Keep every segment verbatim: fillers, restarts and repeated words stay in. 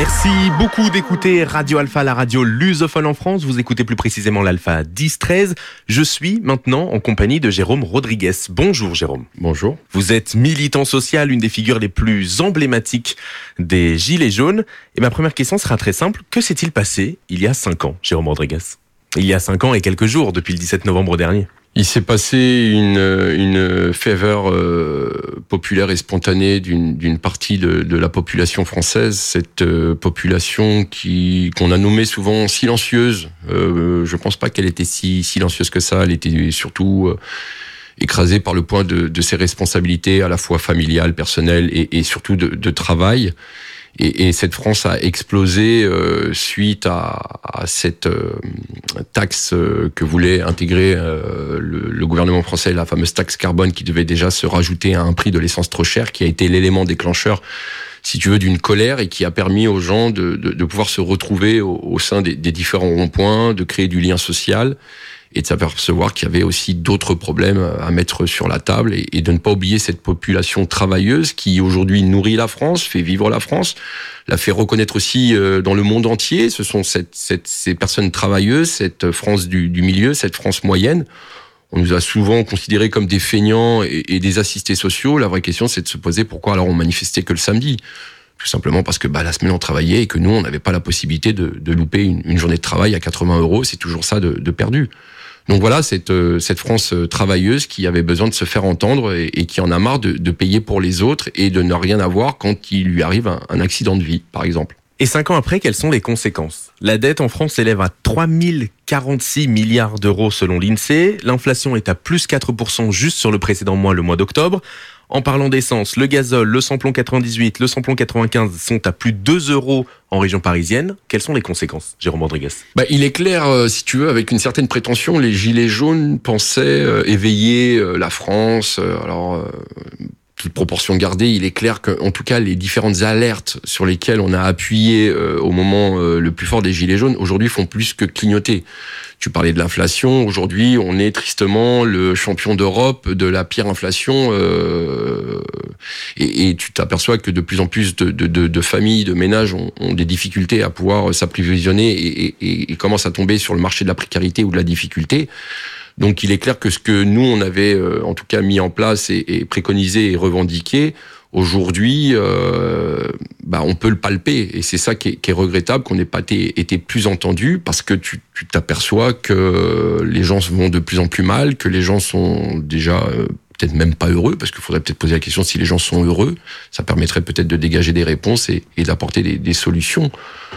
Merci beaucoup d'écouter Radio Alpha, la radio lusophone en France. Vous écoutez plus précisément l'Alpha dix treize. Je suis maintenant en compagnie de Jérôme Rodriguez. Bonjour Jérôme. Bonjour. Vous êtes militant social, une des figures les plus emblématiques des Gilets jaunes. Et ma première question sera très simple. Que s'est-il passé il y a cinq ans, Jérôme Rodriguez ? Il y a cinq ans et quelques jours, depuis le dix-sept novembre dernier. Il s'est passé une, une faveur euh, populaire et spontanée d'une, d'une partie de, de la population française, cette euh, population qui qu'on a nommée souvent silencieuse. Euh, je pense pas qu'elle était si silencieuse que ça. Elle était surtout euh, écrasée par le poids de, de ses responsabilités, à la fois familiales, personnelles et, et surtout de, de travail. Et, et cette France a explosé euh, suite à, à cette euh, taxe euh, que voulait intégrer euh, le, le gouvernement français, la fameuse taxe carbone qui devait déjà se rajouter à un prix de l'essence trop cher, qui a été l'élément déclencheur, si tu veux, d'une colère et qui a permis aux gens de, de, de pouvoir se retrouver au, au sein des, des différents ronds-points, de créer du lien social et de s'apercevoir qu'il y avait aussi d'autres problèmes à mettre sur la table et, et de ne pas oublier cette population travailleuse qui aujourd'hui nourrit la France, fait vivre la France, la fait reconnaître aussi dans le monde entier. Ce sont cette, cette, ces personnes travailleuses, cette France du, du milieu, cette France moyenne. On nous a souvent considérés comme des feignants et, et des assistés sociaux. La vraie question, c'est de se poser pourquoi alors on manifestait que le samedi. Tout simplement parce que bah, la semaine on travaillait et que nous on n'avait pas la possibilité de, de louper une, une journée de travail à quatre-vingts euros. C'est toujours ça de, de perdu. Donc voilà, cette, cette France travailleuse qui avait besoin de se faire entendre et, et qui en a marre de, de payer pour les autres et de ne rien avoir quand il lui arrive un, un accident de vie, par exemple. Et cinq ans après, quelles sont les conséquences ? La dette en France s'élève à trois mille quarante-six milliards d'euros selon l'INSEE. L'inflation est à plus quatre pour cent juste sur le précédent mois, le mois d'octobre. En parlant d'essence, le gazole, le samplon quatre-vingt-dix-huit, le samplon quatre-vingt-quinze sont à plus de deux euros en région parisienne. Quelles sont les conséquences, Jérôme Rodriguez ? Bah, il est clair, euh, si tu veux, avec une certaine prétention, les Gilets jaunes pensaient euh, éveiller euh, la France. Euh, alors, euh, toute proportion gardée, il est clair qu'en tout cas, les différentes alertes sur lesquelles on a appuyé euh, au moment euh, le plus fort des Gilets jaunes, aujourd'hui, font plus que clignoter. Tu parlais de l'inflation. Aujourd'hui, on est tristement le champion d'Europe de la pire inflation. Euh, et, et tu t'aperçois que de plus en plus de, de, de, de familles, de ménages ont, ont des difficultés à pouvoir s'approvisionner et, et, et commencent à tomber sur le marché de la précarité ou de la difficulté. Donc, il est clair que ce que nous, on avait euh, en tout cas mis en place et, et préconisé et revendiqué, aujourd'hui, euh, bah, on peut le palper. Et c'est ça qui est, qui est regrettable, qu'on n'ait pas été, été plus entendu, parce que tu, tu t'aperçois que les gens vont de plus en plus mal, que les gens sont déjà euh, peut-être même pas heureux, parce qu'il faudrait peut-être poser la question si les gens sont heureux. Ça permettrait peut-être de dégager des réponses et, et d'apporter des, des solutions.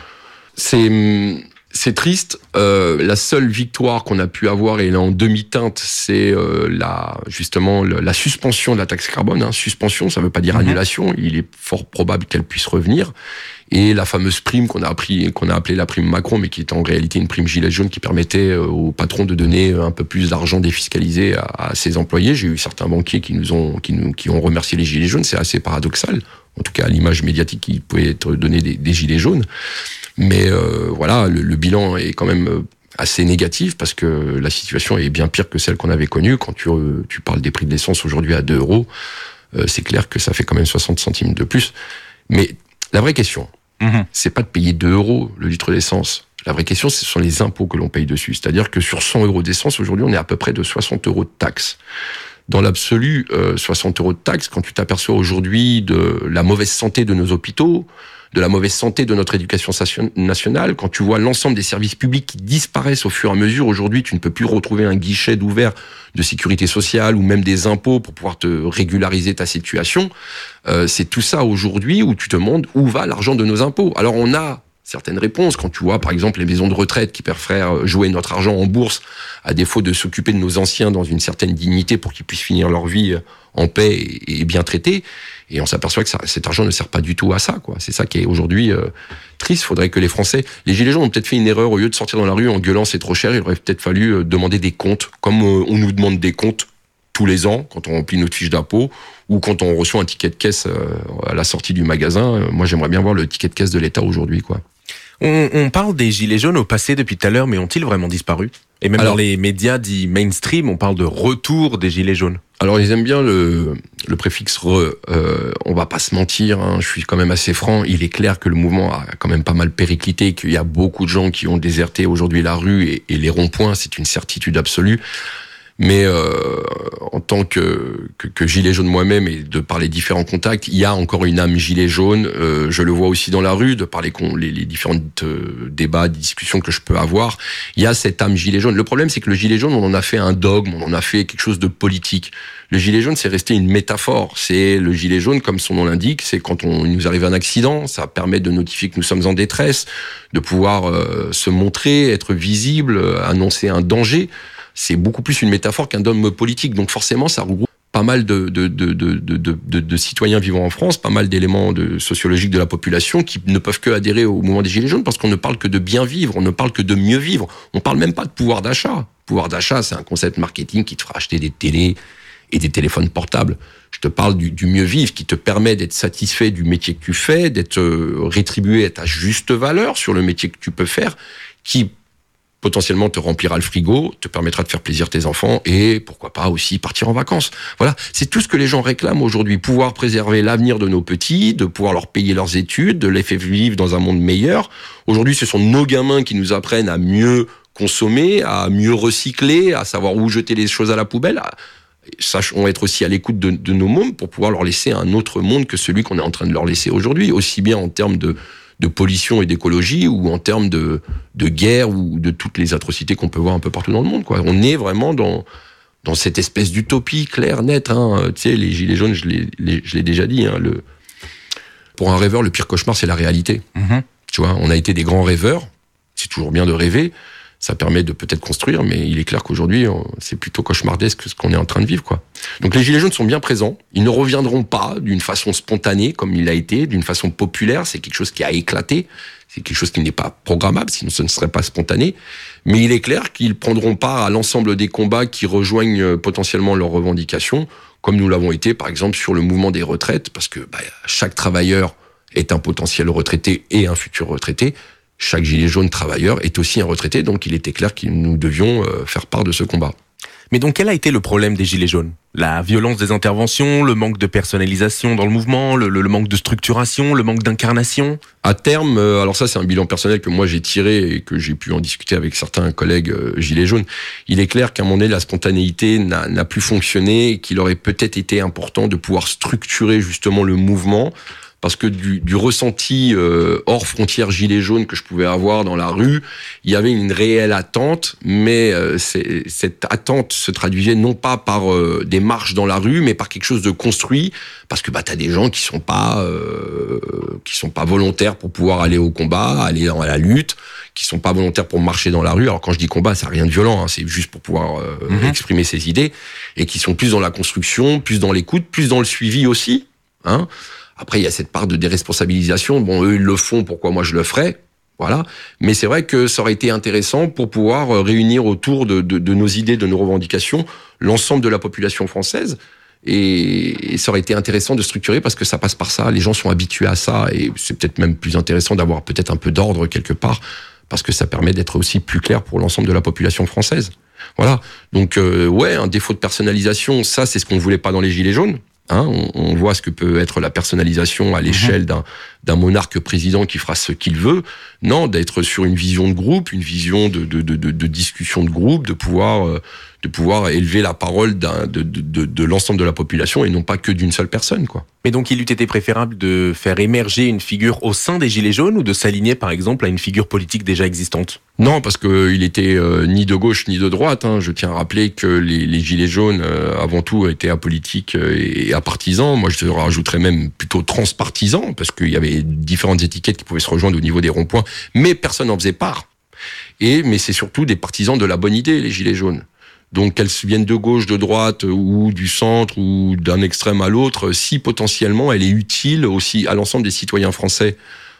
C'est... C'est triste. Euh, la seule victoire qu'on a pu avoir, et elle est en demi-teinte, c'est euh, la justement la, la suspension de la taxe carbone. Hein. Suspension, ça ne veut pas dire annulation. Il est fort probable qu'elle puisse revenir. Et la fameuse prime qu'on a appris, qu'on a appelée la prime Macron, mais qui est en réalité une prime gilet jaune qui permettait aux patrons de donner un peu plus d'argent défiscalisé à, à ses employés. J'ai eu certains banquiers qui nous ont qui nous qui ont remercié les gilets jaunes. C'est assez paradoxal, en tout cas à l'image médiatique qui pouvait être donnée des, des gilets jaunes. Mais euh, voilà, le, le bilan est quand même assez négatif parce que la situation est bien pire que celle qu'on avait connue. Quand tu, euh, tu parles des prix de l'essence aujourd'hui à deux euros, euh, c'est clair que ça fait quand même soixante centimes de plus. Mais la vraie question, mmh. c'est pas de payer deux euros le litre d'essence. La vraie question, ce sont les impôts que l'on paye dessus. C'est-à-dire que sur cent euros d'essence, aujourd'hui, on est à peu près de soixante euros de taxes. Dans l'absolu, euh, soixante euros de taxes, quand tu t'aperçois aujourd'hui de la mauvaise santé de nos hôpitaux, de la mauvaise santé de notre éducation nationale, quand tu vois l'ensemble des services publics qui disparaissent au fur et à mesure, aujourd'hui, tu ne peux plus retrouver un guichet d'ouvert de sécurité sociale ou même des impôts pour pouvoir te régulariser ta situation. Euh, c'est tout ça aujourd'hui où tu te demandes où va l'argent de nos impôts. Alors on a certaines réponses. Quand tu vois, par exemple, les maisons de retraite qui préfèrent jouer notre argent en bourse à défaut de s'occuper de nos anciens dans une certaine dignité pour qu'ils puissent finir leur vie en paix et bien traités. Et on s'aperçoit que ça, cet argent ne sert pas du tout à ça, quoi. C'est ça qui est aujourd'hui euh, triste. Il faudrait que les Français... Les Gilets jaunes ont peut-être fait une erreur. Au lieu de sortir dans la rue en gueulant « c'est trop cher », il aurait peut-être fallu euh, demander des comptes, comme euh, on nous demande des comptes tous les ans, quand on remplit notre fiche d'impôt, ou quand on reçoit un ticket de caisse euh, à la sortie du magasin. Euh, moi, j'aimerais bien voir le ticket de caisse de l'État aujourd'hui, quoi. On, on parle des gilets jaunes au passé depuis tout à l'heure, mais ont-ils vraiment disparu? Et même Alors, dans les médias dits mainstream, on parle de retour des gilets jaunes. Alors ils aiment bien le, le préfixe re. Euh, on va pas se mentir, hein, je suis quand même assez franc. Il est clair que le mouvement a quand même pas mal périclité, qu'il y a beaucoup de gens qui ont déserté aujourd'hui la rue et, et les ronds-points, c'est une certitude absolue. Mais euh, en tant que, que, que gilet jaune moi-même et de par les différents contacts, il y a encore une âme gilet jaune. Euh, je le vois aussi dans la rue, de par les, les, les différents euh, débats, discussions que je peux avoir. Il y a cette âme gilet jaune. Le problème, c'est que le gilet jaune, on en a fait un dogme, on en a fait quelque chose de politique. Le gilet jaune, c'est resté une métaphore. C'est le gilet jaune, comme son nom l'indique, c'est quand on il nous arrive un accident, ça permet de notifier que nous sommes en détresse, de pouvoir euh, se montrer, être visible, euh, annoncer un danger. C'est beaucoup plus une métaphore qu'un dogme politique. Donc forcément, ça regroupe pas mal de, de, de, de, de, de, de citoyens vivant en France, pas mal d'éléments de, sociologiques de la population qui ne peuvent que adhérer au mouvement des Gilets jaunes parce qu'on ne parle que de bien vivre, on ne parle que de mieux vivre. On parle même pas de pouvoir d'achat. Pouvoir d'achat, c'est un concept marketing qui te fera acheter des télés et des téléphones portables. Je te parle du, du mieux vivre qui te permet d'être satisfait du métier que tu fais, d'être rétribué à ta juste valeur sur le métier que tu peux faire, qui potentiellement te remplira le frigo, te permettra de faire plaisir à tes enfants et pourquoi pas aussi partir en vacances. Voilà, c'est tout ce que les gens réclament aujourd'hui, pouvoir préserver l'avenir de nos petits, de pouvoir leur payer leurs études, de les faire vivre dans un monde meilleur. Aujourd'hui, ce sont nos gamins qui nous apprennent à mieux consommer, à mieux recycler, à savoir où jeter les choses à la poubelle. Sachons être aussi à l'écoute de, de nos mômes pour pouvoir leur laisser un autre monde que celui qu'on est en train de leur laisser aujourd'hui, aussi bien en termes de de pollution et d'écologie ou en termes de, de guerre ou de toutes les atrocités qu'on peut voir un peu partout dans le monde, quoi. On est vraiment dans, dans cette espèce d'utopie claire, nette, hein. Tu sais, les gilets jaunes, je l'ai, les, je l'ai déjà dit, hein, le, pour un rêveur, le pire cauchemar, c'est la réalité. Mmh. Tu vois, on a été des grands rêveurs. C'est toujours bien de rêver. Ça permet de peut-être construire, mais il est clair qu'aujourd'hui, c'est plutôt cauchemardesque ce qu'on est en train de vivre, quoi. Donc les Gilets jaunes sont bien présents. Ils ne reviendront pas d'une façon spontanée, comme il a été, d'une façon populaire. C'est quelque chose qui a éclaté. C'est quelque chose qui n'est pas programmable, sinon ce ne serait pas spontané. Mais il est clair qu'ils prendront part à l'ensemble des combats qui rejoignent potentiellement leurs revendications, comme nous l'avons été, par exemple, sur le mouvement des retraites, parce que bah, chaque travailleur est un potentiel retraité et un futur retraité. Chaque gilet jaune travailleur est aussi un retraité, donc il était clair que nous devions faire part de ce combat. Mais donc quel a été le problème des gilets jaunes? La violence des interventions, le manque de personnalisation dans le mouvement, le, le, le manque de structuration, le manque d'incarnation? À terme, alors ça c'est un bilan personnel que moi j'ai tiré et que j'ai pu en discuter avec certains collègues euh, gilets jaunes. Il est clair qu'à un moment donné, la spontanéité n'a, n'a plus fonctionné et qu'il aurait peut-être été important de pouvoir structurer justement le mouvement. Parce que du, du ressenti euh, hors frontières gilet jaune que je pouvais avoir dans la rue, il y avait une réelle attente, mais euh, c'est, cette attente se traduisait non pas par euh, des marches dans la rue, mais par quelque chose de construit, parce que bah t'as des gens qui sont pas euh, qui sont pas volontaires pour pouvoir aller au combat, aller dans la lutte, qui sont pas volontaires pour marcher dans la rue. Alors quand je dis combat, ça n'a rien de violent, hein, c'est juste pour pouvoir euh, mmh. exprimer ses idées, et qui sont plus dans la construction, plus dans l'écoute, plus dans le suivi aussi, hein. Après, il y a cette part de déresponsabilisation. Bon, eux, ils le font, pourquoi moi je le ferais? Voilà. Mais c'est vrai que ça aurait été intéressant pour pouvoir réunir autour de, de, de nos idées, de nos revendications, l'ensemble de la population française. Et, et ça aurait été intéressant de structurer parce que ça passe par ça. Les gens sont habitués à ça et c'est peut-être même plus intéressant d'avoir peut-être un peu d'ordre quelque part parce que ça permet d'être aussi plus clair pour l'ensemble de la population française. Voilà. Donc, euh, ouais, un défaut de personnalisation, ça, c'est ce qu'on ne voulait pas dans les Gilets jaunes. Hein, on, on voit ce que peut être la personnalisation à l'échelle d'un, d'un monarque président qui fera ce qu'il veut. Non, d'être sur une vision de groupe, une vision de, de, de, de, de discussion de groupe, de pouvoir, euh, de pouvoir élever la parole d'un, de, de, de, de l'ensemble de la population et non pas que d'une seule personne, quoi. Mais donc il eût été préférable de faire émerger une figure au sein des Gilets jaunes ou de s'aligner par exemple à une figure politique déjà existante? Non, parce que il était euh, ni de gauche ni de droite. Hein. Je tiens à rappeler que les, les Gilets jaunes, euh, avant tout, étaient apolitiques et apartisans. Moi, je rajouterais même plutôt transpartisans, parce qu'il y avait différentes étiquettes qui pouvaient se rejoindre au niveau des ronds-points, mais personne n'en faisait part. Et mais c'est surtout des partisans de la bonne idée, les Gilets jaunes. Donc qu'elles viennent de gauche, de droite, ou du centre, ou d'un extrême à l'autre, si potentiellement elle est utile aussi à l'ensemble des citoyens français,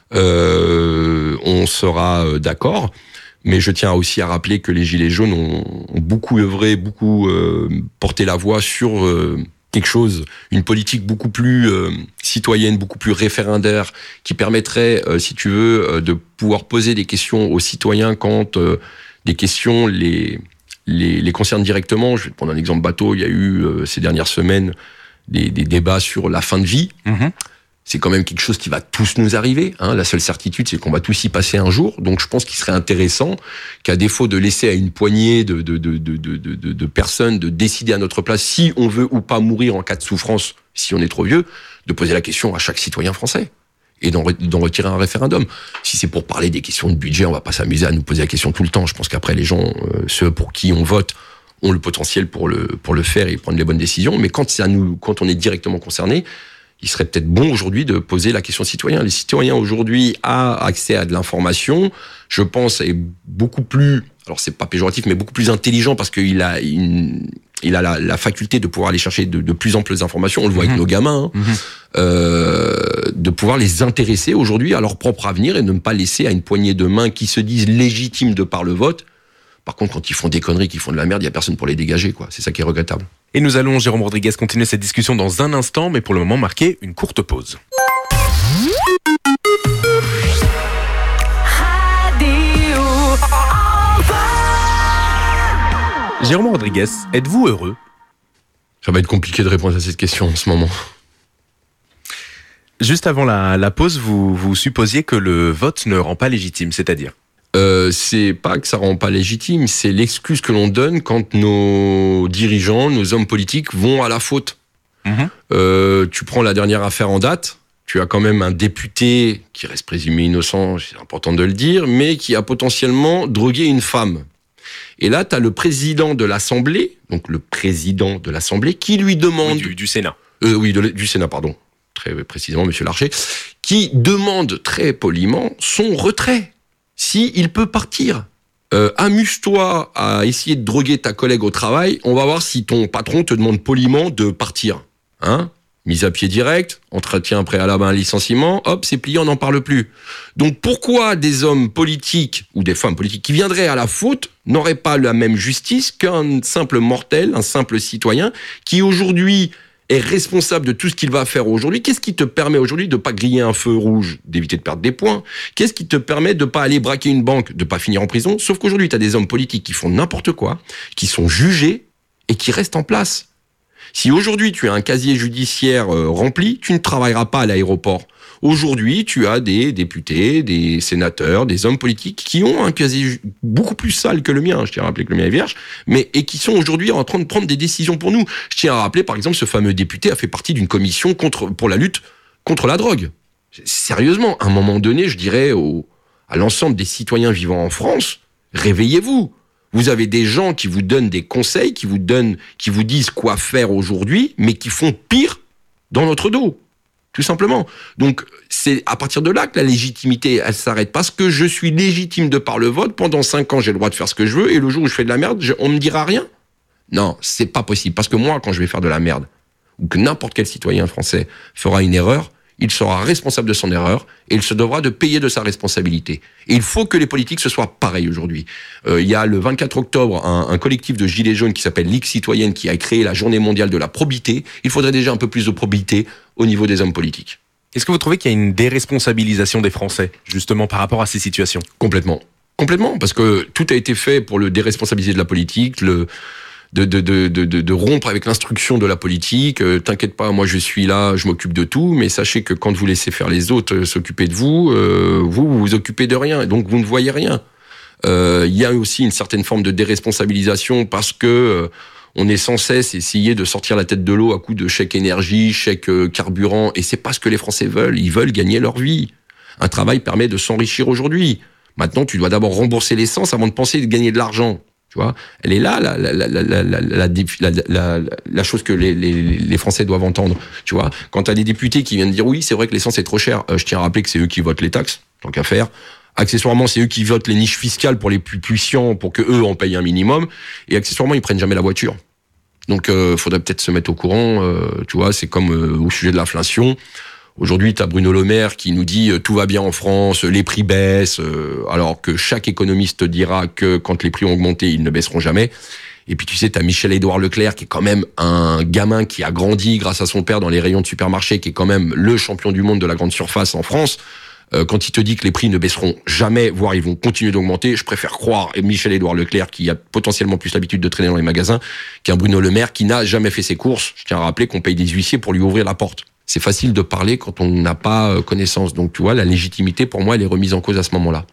euh, on sera d'accord. Mais je tiens aussi à rappeler que les Gilets jaunes ont, ont beaucoup œuvré, beaucoup euh, porté la voix sur euh, quelque chose, une politique beaucoup plus euh, citoyenne, beaucoup plus référendaire, qui permettrait, euh, si tu veux, euh, de pouvoir poser des questions aux citoyens quand euh, des questions les, les, les concernent directement. Je vais te prendre un exemple bateau. Il y a eu euh, ces dernières semaines des, des débats sur la fin de vie. Mmh. C'est quand même quelque chose qui va tous nous arriver. Hein. La seule certitude, c'est qu'on va tous y passer un jour. Donc, je pense qu'il serait intéressant qu'à défaut de laisser à une poignée de, de, de, de, de, de, de personnes de décider à notre place si on veut ou pas mourir en cas de souffrance, si on est trop vieux, de poser la question à chaque citoyen français et d'en, d'en retirer un référendum. Si c'est pour parler des questions de budget, on va pas s'amuser à nous poser la question tout le temps. Je pense qu'après, les gens, euh, ceux pour qui on vote, ont le potentiel pour le, pour le faire et prendre les bonnes décisions. Mais quand c'est à nous, quand on est directement concerné, il serait peut-être bon aujourd'hui de poser la question citoyen. Les citoyens aujourd'hui ont accès à de l'information, je pense, est beaucoup plus, alors c'est pas péjoratif, mais beaucoup plus intelligent parce qu'il a une, il a la, la faculté de pouvoir aller chercher de, de plus amples informations. On le voit mmh. avec nos gamins, hein, mmh. euh, de pouvoir les intéresser aujourd'hui à leur propre avenir et de ne pas laisser à une poignée de mains qui se disent légitimes de par le vote. Par contre, quand ils font des conneries, qu'ils font de la merde, il y a personne pour les dégager, quoi. C'est ça qui est regrettable. Et nous allons, Jérôme Rodriguez, continuer cette discussion dans un instant, mais pour le moment, marquer une courte pause. Jérôme Rodriguez, êtes-vous heureux ? Ça va être compliqué de répondre à cette question en ce moment. Juste avant la, la pause, vous, vous supposiez que le vote ne rend pas légitime, c'est-à-dire ? Euh, c'est pas que ça rend pas légitime, c'est l'excuse que l'on donne quand nos dirigeants, nos hommes politiques vont à la faute. Mmh. Euh, tu prends la dernière affaire en date, tu as quand même un député qui reste présumé innocent, c'est important de le dire, mais qui a potentiellement drogué une femme. Et là, tu as le président de l'Assemblée, donc le président de l'Assemblée, qui lui demande... Oui, du, du Sénat. Euh, oui, de, du Sénat, pardon. Très précisément, Monsieur Larcher, qui demande très poliment son retrait. Si il peut partir, euh, amuse-toi à essayer de droguer ta collègue au travail. On va voir si ton patron te demande poliment de partir. Hein ? Mise à pied direct, entretien préalable à un licenciement, hop, c'est plié, on n'en parle plus. Donc pourquoi des hommes politiques ou des femmes politiques qui viendraient à la faute n'auraient pas la même justice qu'un simple mortel, un simple citoyen qui aujourd'hui est responsable de tout ce qu'il va faire aujourd'hui? Qu'est-ce qui te permet aujourd'hui de pas griller un feu rouge, d'éviter de perdre des points? Qu'est-ce qui te permet de pas aller braquer une banque, de pas finir en prison? Sauf qu'aujourd'hui, tu as des hommes politiques qui font n'importe quoi, qui sont jugés et qui restent en place. Si aujourd'hui tu as un casier judiciaire euh, rempli, tu ne travailleras pas à l'aéroport. Aujourd'hui, tu as des députés, des sénateurs, des hommes politiques qui ont un casier beaucoup plus sale que le mien. Je tiens à rappeler que le mien est vierge, mais et qui sont aujourd'hui en train de prendre des décisions pour nous. Je tiens à rappeler, par exemple, ce fameux député a fait partie d'une commission contre pour la lutte contre la drogue. Sérieusement, à un moment donné, je dirais au, à l'ensemble des citoyens vivant en France, réveillez-vous. Vous avez des gens qui vous donnent des conseils, qui vous donnent, qui vous disent quoi faire aujourd'hui, mais qui font pire dans notre dos. Tout simplement. Donc, c'est à partir de là que la légitimité, elle s'arrête. Parce que je suis légitime de par le vote. Pendant cinq ans, j'ai le droit de faire ce que je veux. Et le jour où je fais de la merde, je, on me dira rien. Non, c'est pas possible. Parce que moi, quand je vais faire de la merde, ou que n'importe quel citoyen français fera une erreur, il sera responsable de son erreur et il se devra de payer de sa responsabilité. Et il faut que les politiques se soient pareils aujourd'hui. Euh, il y a le vingt-quatre octobre un, un collectif de gilets jaunes qui s'appelle Ligue citoyenne qui a créé la journée mondiale de la probité. Il faudrait déjà un peu plus de probité au niveau des hommes politiques. Est-ce que vous trouvez qu'il y a une déresponsabilisation des Français, justement, par rapport à ces situations ? Complètement. Complètement, parce que tout a été fait pour le déresponsabiliser de la politique, le... De, de, de, de, de rompre avec l'instruction de la politique. Euh, t'inquiète pas, moi je suis là, je m'occupe de tout, mais sachez que quand vous laissez faire les autres euh, s'occuper de vous, euh, vous, vous vous occupez de rien, donc vous ne voyez rien. Euh, il y a aussi une certaine forme de déresponsabilisation parce que euh, on est sans cesse essayer de sortir la tête de l'eau à coups de chèque énergie, chèque euh, carburant, et c'est pas ce que les Français veulent. Ils veulent gagner leur vie. Un travail permet de s'enrichir aujourd'hui. Maintenant, tu dois d'abord rembourser l'essence avant de penser de gagner de l'argent. Tu vois, elle est là, la, la, la, la, la, la, la, la, la chose que les, les, les Français doivent entendre. Tu vois, quand t'as des députés qui viennent dire oui, c'est vrai que l'essence est trop chère, euh, je tiens à rappeler que c'est eux qui votent les taxes, tant qu'à faire. Accessoirement, c'est eux qui votent les niches fiscales pour les plus puissants, pour que eux en payent un minimum. Et accessoirement, ils prennent jamais la voiture. Donc, euh, faudrait peut-être se mettre au courant. Euh, tu vois, c'est comme euh, au sujet de l'inflation. Aujourd'hui, tu as Bruno Le Maire qui nous dit euh, tout va bien en France, les prix baissent, euh, alors que chaque économiste te dira que quand les prix ont augmenté, ils ne baisseront jamais. Et puis tu sais, t'as Michel-Édouard Leclerc qui est quand même un gamin qui a grandi grâce à son père dans les rayons de supermarché, qui est quand même le champion du monde de la grande surface en France. Euh, quand il te dit que les prix ne baisseront jamais, voire ils vont continuer d'augmenter, je préfère croire Michel-Édouard Leclerc qui a potentiellement plus l'habitude de traîner dans les magasins qu'un Bruno Le Maire qui n'a jamais fait ses courses. Je tiens à rappeler qu'on paye des huissiers pour lui ouvrir la porte. C'est facile de parler quand on n'a pas connaissance. Donc tu vois, la légitimité pour moi elle est remise en cause à ce moment-là.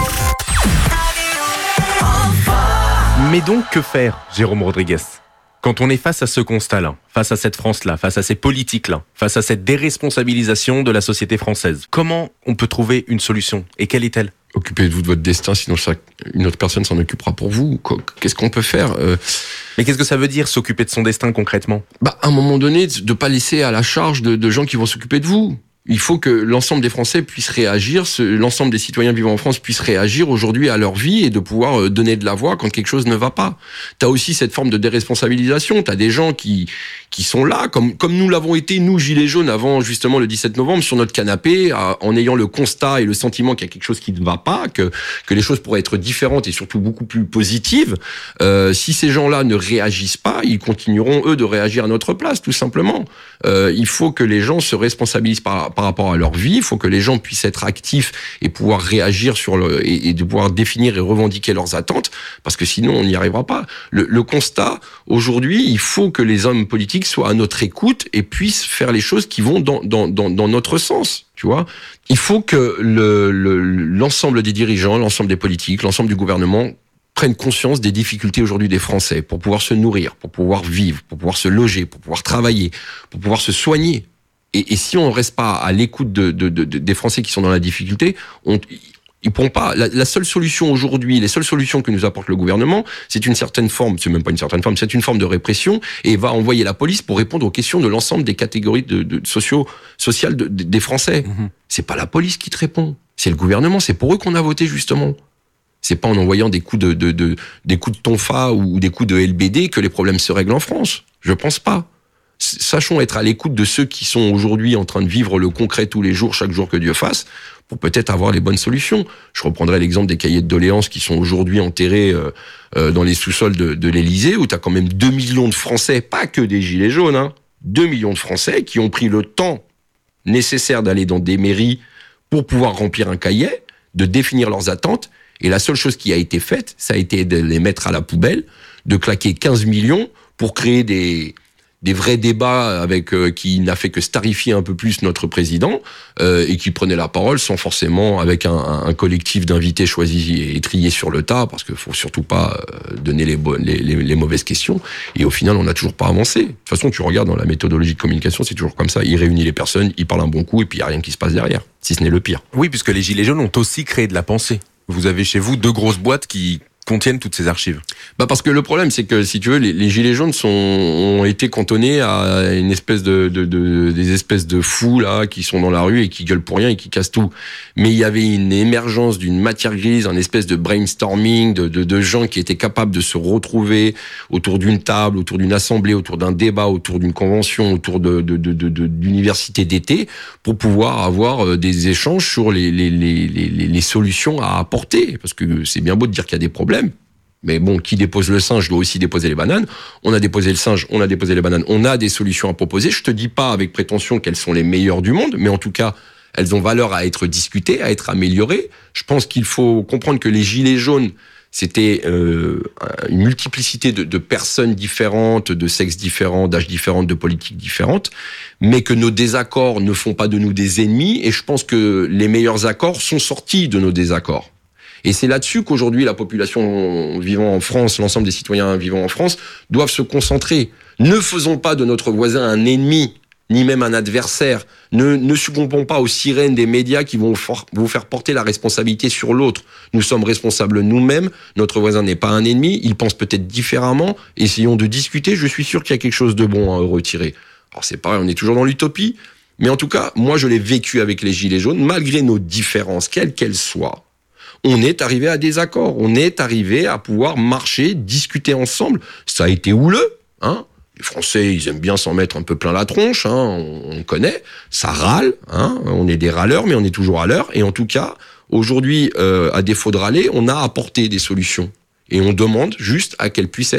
Mais donc, que faire, Jérôme Rodriguez ? Quand on est face à ce constat-là, face à cette France-là, face à ces politiques-là, face à cette déresponsabilisation de la société française, comment on peut trouver une solution ? Et quelle est-elle ? Occupez-vous de votre destin, sinon ça, une autre personne s'en occupera pour vous. Qu'est-ce qu'on peut faire ? euh... Mais qu'est-ce que ça veut dire, s'occuper de son destin concrètement ? Bah, à un moment donné, de pas laisser à la charge de, de gens qui vont s'occuper de vous. Il faut que l'ensemble des Français puissent réagir, ce, l'ensemble des citoyens vivant en France puissent réagir aujourd'hui à leur vie et de pouvoir donner de la voix quand quelque chose ne va pas. T'as aussi cette forme de déresponsabilisation. T'as des gens qui qui sont là, comme comme nous l'avons été, nous, Gilets jaunes, avant justement le dix-sept novembre, sur notre canapé, à, en ayant le constat et le sentiment qu'il y a quelque chose qui ne va pas, que que les choses pourraient être différentes et surtout beaucoup plus positives. Euh, si ces gens-là ne réagissent pas, ils continueront, eux, de réagir à notre place, tout simplement. Euh, il faut que les gens se responsabilisent par par rapport à leur vie, il faut que les gens puissent être actifs et pouvoir réagir sur le, et, et de pouvoir définir et revendiquer leurs attentes, parce que sinon on n'y arrivera pas. Le, le constat, aujourd'hui, il faut que les hommes politiques soient à notre écoute et puissent faire les choses qui vont dans, dans, dans, dans notre sens. Tu vois, il faut que le, le, l'ensemble des dirigeants, l'ensemble des politiques, l'ensemble du gouvernement prennent conscience des difficultés aujourd'hui des Français pour pouvoir se nourrir, pour pouvoir vivre, pour pouvoir se loger, pour pouvoir travailler, pour pouvoir se soigner. Et, et si on ne reste pas à l'écoute de, de, de, de, des Français qui sont dans la difficulté, on, ils pourront pas. La, la seule solution aujourd'hui, les seules solutions que nous apporte le gouvernement, c'est une certaine forme, c'est même pas une certaine forme, c'est une forme de répression, et va envoyer la police pour répondre aux questions de l'ensemble des catégories de, de sociaux, sociales de, de, des Français. Mmh. C'est pas la police qui te répond, c'est le gouvernement. C'est pour eux qu'on a voté justement. C'est pas en envoyant des coups de, de, de des coups de tonfa ou des coups de L B D que les problèmes se règlent en France. Je pense pas. Sachons être à l'écoute de ceux qui sont aujourd'hui en train de vivre le concret tous les jours, chaque jour que Dieu fasse, pour peut-être avoir les bonnes solutions. Je reprendrai l'exemple des cahiers de doléances qui sont aujourd'hui enterrés euh, euh, dans les sous-sols de, de l'Élysée, où tu as quand même deux millions de Français, pas que des gilets jaunes, hein, deux millions de Français qui ont pris le temps nécessaire d'aller dans des mairies pour pouvoir remplir un cahier, de définir leurs attentes, et la seule chose qui a été faite, ça a été de les mettre à la poubelle, de claquer quinze millions pour créer des... des vrais débats avec euh, qui n'a fait que starifier un peu plus notre président euh, et qui prenait la parole sans forcément avec un, un collectif d'invités choisis et triés sur le tas, parce qu'il faut surtout pas euh, donner les, bo- les, les, les mauvaises questions. Et au final, on n'a toujours pas avancé. De toute façon, tu regardes dans la méthodologie de communication, c'est toujours comme ça. Il réunit les personnes, il parle un bon coup et puis il y a rien qui se passe derrière, si ce n'est le pire. Oui, puisque les Gilets jaunes ont aussi créé de la pensée. Vous avez chez vous deux grosses boîtes qui contiennent toutes ces archives. Bah parce que le problème, c'est que si tu veux, les, les gilets jaunes sont ont été cantonnés à une espèce de, de, de des espèces de fous là qui sont dans la rue et qui gueulent pour rien et qui cassent tout. Mais il y avait une émergence d'une matière grise, un espèce de brainstorming de, de de gens qui étaient capables de se retrouver autour d'une table, autour d'une assemblée, autour d'un débat, autour d'une convention, autour de de de, de, de d'université d'été, pour pouvoir avoir des échanges sur les les les les les solutions à apporter. Parce que c'est bien beau de dire qu'il y a des problèmes. Mais bon, qui dépose le singe doit aussi déposer les bananes. On a déposé le singe, on a déposé les bananes. On a des solutions à proposer. Je te dis pas avec prétention qu'elles sont les meilleures du monde, mais en tout cas, elles ont valeur à être discutées, à être améliorées. Je pense qu'il faut comprendre que les gilets jaunes, c'était euh, une multiplicité de, de personnes différentes, de sexes différents, d'âges différents, de politiques différentes, mais que nos désaccords ne font pas de nous des ennemis. Et je pense que les meilleurs accords sont sortis de nos désaccords. Et c'est là-dessus qu'aujourd'hui, la population vivant en France, l'ensemble des citoyens vivant en France, doivent se concentrer. Ne faisons pas de notre voisin un ennemi, ni même un adversaire. Ne, ne succombons pas aux sirènes des médias qui vont for- vous faire porter la responsabilité sur l'autre. Nous sommes responsables nous-mêmes. Notre voisin n'est pas un ennemi. Il pense peut-être différemment. Essayons de discuter. Je suis sûr qu'il y a quelque chose de bon à retirer. Alors c'est pareil, on est toujours dans l'utopie. Mais en tout cas, moi, je l'ai vécu avec les Gilets jaunes, malgré nos différences, quelles qu'elles soient. On est arrivé à des accords, on est arrivé à pouvoir marcher, discuter ensemble. Ça a été houleux, hein. Les Français, ils aiment bien s'en mettre un peu plein la tronche, hein, on, on connaît. Ça râle, hein, on est des râleurs, mais on est toujours à l'heure. Et en tout cas, aujourd'hui, euh, à défaut de râler, on a apporté des solutions. Et on demande juste à qu'elles puissent être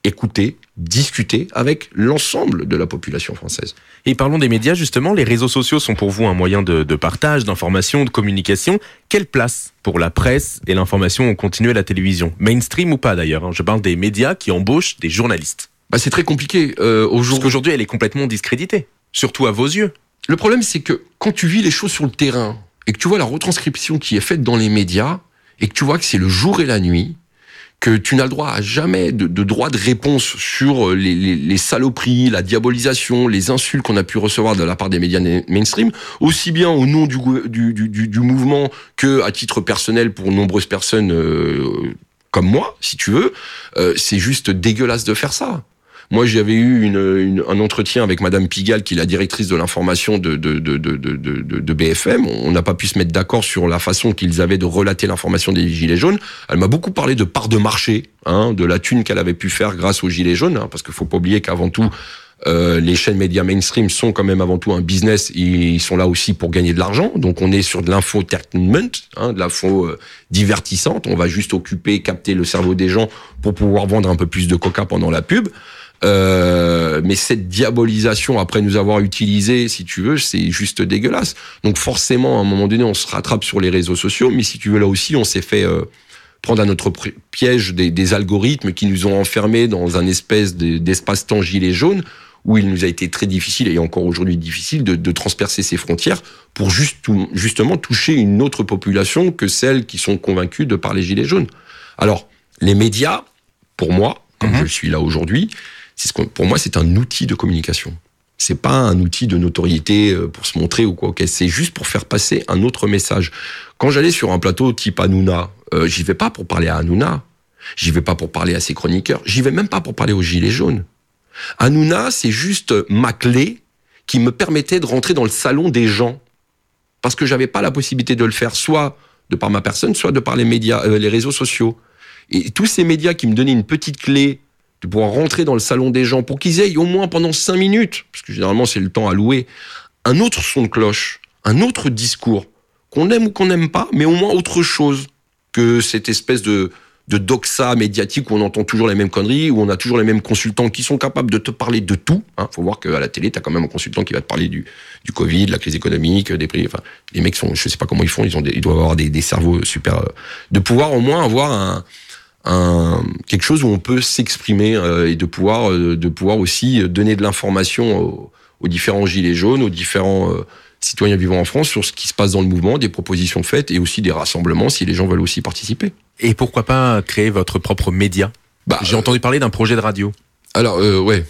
écouter, discuter avec l'ensemble de la population française. Et parlons des médias, justement. Les réseaux sociaux sont pour vous un moyen de, de partage, d'information, de communication. Quelle place pour la presse et l'information ont continué à la télévision? Mainstream ou pas, d'ailleurs, hein. Je parle des médias qui embauchent des journalistes. Bah, c'est très compliqué. Euh, aujourd'hui... Parce qu'aujourd'hui, elle est complètement discréditée, surtout à vos yeux. Le problème, c'est que quand tu vis les choses sur le terrain et que tu vois la retranscription qui est faite dans les médias et que tu vois que c'est le jour et la nuit, que tu n'as le droit à jamais de, de droit de réponse sur les, les, les saloperies, la diabolisation, les insultes qu'on a pu recevoir de la part des médias mainstream, aussi bien au nom du, du, du, du mouvement que à titre personnel pour nombreuses personnes euh, comme moi, si tu veux, euh, c'est juste dégueulasse de faire ça. Moi, j'avais eu une, une, un entretien avec Madame Pigalle, qui est la directrice de l'information de, de, de, de, de, de, de B F M. On n'a pas pu se mettre d'accord sur la façon qu'ils avaient de relater l'information des Gilets jaunes. Elle m'a beaucoup parlé de part de marché, hein, de la thune qu'elle avait pu faire grâce aux Gilets jaunes, hein, parce qu'il faut pas oublier qu'avant tout, euh, les chaînes médias mainstream sont quand même avant tout un business. Ils sont là aussi pour gagner de l'argent. Donc, on est sur de l'infotainment, hein, de l'info euh, divertissante. On va juste occuper, capter le cerveau des gens pour pouvoir vendre un peu plus de coca pendant la pub. Euh, mais cette diabolisation, après nous avoir utilisé, si tu veux, c'est juste dégueulasse. Donc forcément, à un moment donné, on se rattrape sur les réseaux sociaux, mais si tu veux, là aussi, on s'est fait euh, prendre à notre piège des, des algorithmes qui nous ont enfermés dans un espèce de, d'espace-temps gilet jaune, où il nous a été très difficile, et encore aujourd'hui difficile, de, de transpercer ces frontières pour juste, justement toucher une autre population que celles qui sont convaincues de par les gilets jaunes. Alors, les médias, pour moi, comme mmh. je suis là aujourd'hui, c'est ce qu'on, pour moi, c'est un outil de communication. C'est pas un outil de notoriété pour se montrer ou quoi. Okay, c'est juste pour faire passer un autre message. Quand j'allais sur un plateau type Hanouna, euh, j'y vais pas pour parler à Hanouna. J'y vais pas pour parler à ses chroniqueurs. J'y vais même pas pour parler aux Gilets jaunes. Hanouna, c'est juste ma clé qui me permettait de rentrer dans le salon des gens. Parce que j'avais pas la possibilité de le faire, soit de par ma personne, soit de par les médias, euh, les réseaux sociaux. Et tous ces médias qui me donnaient une petite clé de pouvoir rentrer dans le salon des gens pour qu'ils aient au moins pendant cinq minutes, parce que généralement c'est le temps alloué, un autre son de cloche, un autre discours, qu'on aime ou qu'on n'aime pas, mais au moins autre chose que cette espèce de, de doxa médiatique où on entend toujours les mêmes conneries, où on a toujours les mêmes consultants qui sont capables de te parler de tout. Hein. Faut voir qu'à la télé, t'as quand même un consultant qui va te parler du, du Covid, de la crise économique, des prix. Enfin, les mecs sont, je sais pas comment ils font, ils ont, des, ils doivent avoir des, des cerveaux super. Euh, de pouvoir au moins avoir un Un, quelque chose où on peut s'exprimer euh, et de pouvoir, euh, de pouvoir aussi donner de l'information aux, aux différents gilets jaunes, aux différents euh, citoyens vivant en France sur ce qui se passe dans le mouvement, des propositions faites et aussi des rassemblements si les gens veulent aussi participer. Et pourquoi pas créer votre propre média? bah, J'ai euh, entendu parler d'un projet de radio. Alors, euh, ouais.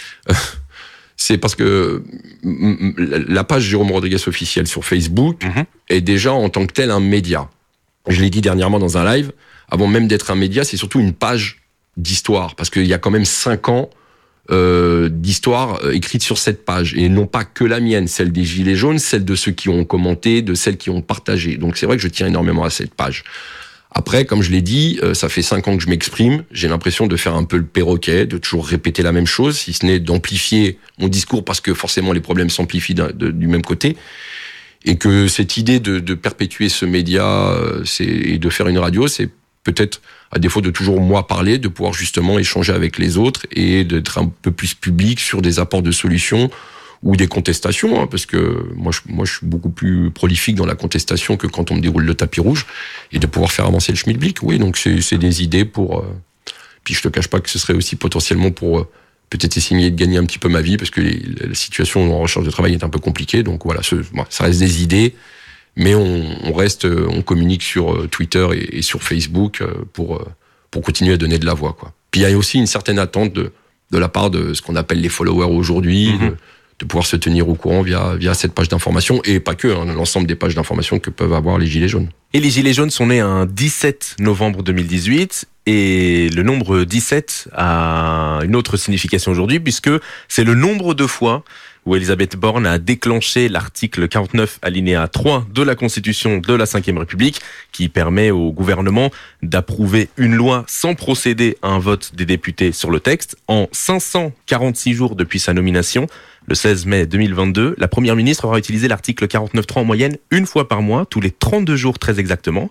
C'est parce que la page Jérôme Rodriguez officielle sur Facebook mm-hmm. est déjà en tant que tel un média. Je l'ai dit dernièrement dans un live. Avant même d'être un média, c'est surtout une page d'histoire. Parce qu'il y a quand même cinq ans euh, d'histoire euh, écrite sur cette page. Et non pas que la mienne, celle des Gilets jaunes, celle de ceux qui ont commenté, de celles qui ont partagé. Donc c'est vrai que je tiens énormément à cette page. Après, comme je l'ai dit, euh, ça fait cinq ans que je m'exprime. J'ai l'impression de faire un peu le perroquet, de toujours répéter la même chose, si ce n'est d'amplifier mon discours parce que forcément les problèmes s'amplifient de, de, du même côté. Et que cette idée de, de perpétuer ce média euh, c'est, et de faire une radio, c'est peut-être, à défaut de toujours moi parler, de pouvoir justement échanger avec les autres et d'être un peu plus public sur des apports de solutions ou des contestations, hein, parce que moi je, moi je suis beaucoup plus prolifique dans la contestation que quand on me déroule le tapis rouge, et de pouvoir faire avancer le schmilblick. Oui, donc c'est, c'est des idées pour... Euh, puis je te cache pas que ce serait aussi potentiellement pour euh, peut-être essayer de gagner un petit peu ma vie, parce que les, la situation en recherche de travail est un peu compliquée, donc voilà, ce, bon, ça reste des idées. Mais on, on reste, on communique sur Twitter et, et sur Facebook pour pour continuer à donner de la voix, quoi. Puis il y a aussi une certaine attente de de la part de ce qu'on appelle les followers aujourd'hui, mmh. de, de pouvoir se tenir au courant via via cette page d'information et pas que, hein, l'ensemble des pages d'information que peuvent avoir les Gilets jaunes. Et les Gilets jaunes sont nés un dix-sept novembre deux mille dix-huit. Et le nombre dix-sept a une autre signification aujourd'hui, puisque c'est le nombre de fois où Elisabeth Borne a déclenché l'article quarante-neuf alinéa trois de la Constitution de la cinquième République, qui permet au gouvernement d'approuver une loi sans procéder à un vote des députés sur le texte. En cinq cent quarante-six jours depuis sa nomination, le seize mai deux mille vingt-deux, la Première ministre aura utilisé l'article quarante-neuf trois en moyenne une fois par mois, tous les trente-deux jours très exactement.